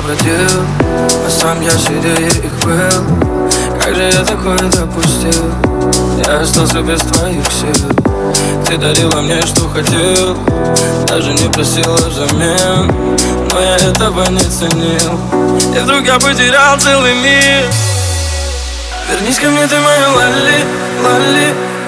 заплатил, а сам я среди их был. Как же я такое допустил? Я остался без твоих сил. Ты дарила мне, что хотел, даже не просила взамен, но я этого не ценил. И вдруг я потерял целый мир. Вернись ко мне, ты моя лали, лали.